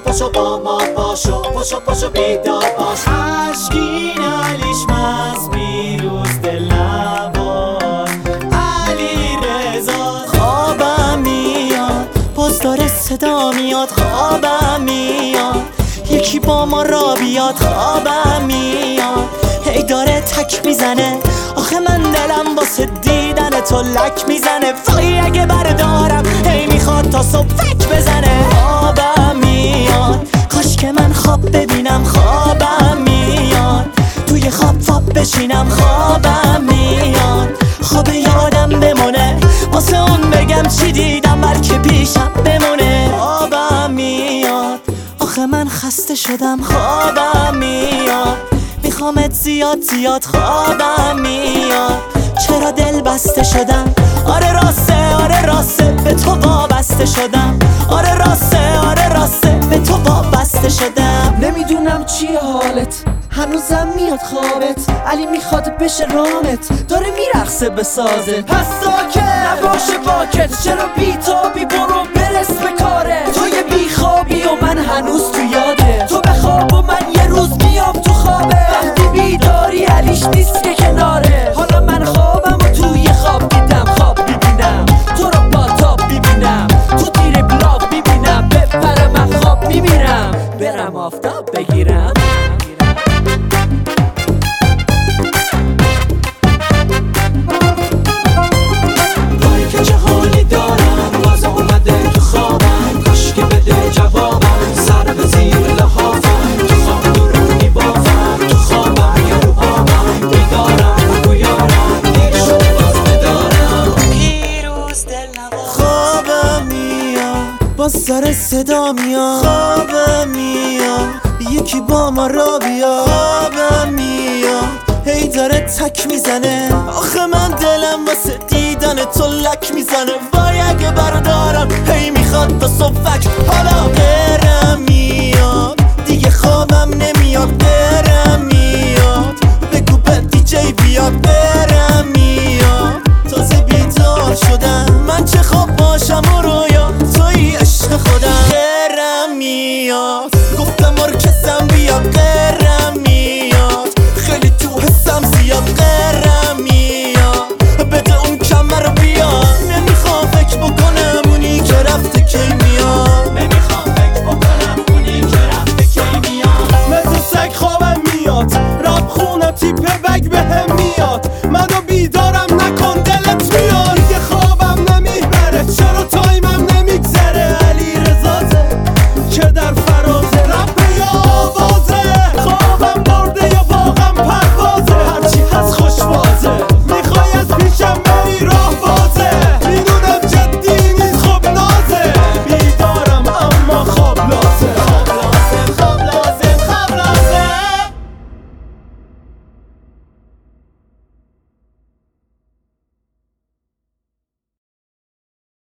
پاشو با ما پاشو پاشو بیدار باش. عشقین علیش مست بیروز دل نواز علی رضا. خوابم میاد باز داره صدا میاد، خوابم میاد یکی با ما را بیاد، خوابم میاد هی داره تک میزنه. آخه من دلم واسه دیدن تو لک میزنه. وای اگه بردارم هی میخواد تا صبح فک بزنه. خوابم میاد کاش که من خواب ببینم، خوابم میاد توی خواب بشینم، خوابم میاد خواب یادم بمونه واسه اون بگم چی دیدم بلکه پیشم بمونه. خوابم میاد آخه من خسته شدم، خوابم میاد میخوامت زیاد زیاد، خوابم میاد چرا دل بسته شدم. آره راسته به تو وابسته شدم. آره راسته به تو وابسته شدم. نمیدونم چیه حالت، هنوزم میاد خوابت. علی میخواد بشه رامت، داره میرقصه به سازت. پس ساکت نباشه باکت، چرا بیتابی برو برس به کاره. تو یه بیخوابی و من هنوز تو یاده. تو بخواب و من یه روز میام تو خوابه. وقتی بیداری علیش نیست که کناره. حالا من خوابم و توی خواب دیدم، خواب میبینم تو رو با تاب میبینم، تو تیر بلاک میبینم. بپره من خواب میبینم، برم آفتاب بگیرم. باز داره صدا میاد، خوابم میاد یکی با ما را بیاد، خوابم میاد هی داره تک میزنه. آخه من دلم واسه دیدن تو لک میزنه. وای اگه بردارم هی میخواد تا صبح. حالا برم میاد دیگه خوابم نمیاد، برم میاد بگو به دیجی بیاد. برم میاد تازه بیدار شدم، من چه خواب باشم و رویا توی عشق خودم. غیرم میاد گفتم ارکستم بیاد، غیرم میاد خیلی تو حسم زیاد. غیرم میاد بده اون کمر رو بیاد. نمیخوام فکر بکنم اونی که رفته کی میاد. نمیخوام فکر بکنم اونی که رفته کی میاد. مثل سگ خوابم میاد، راب خونه تیپ بگ بهم میاد. منو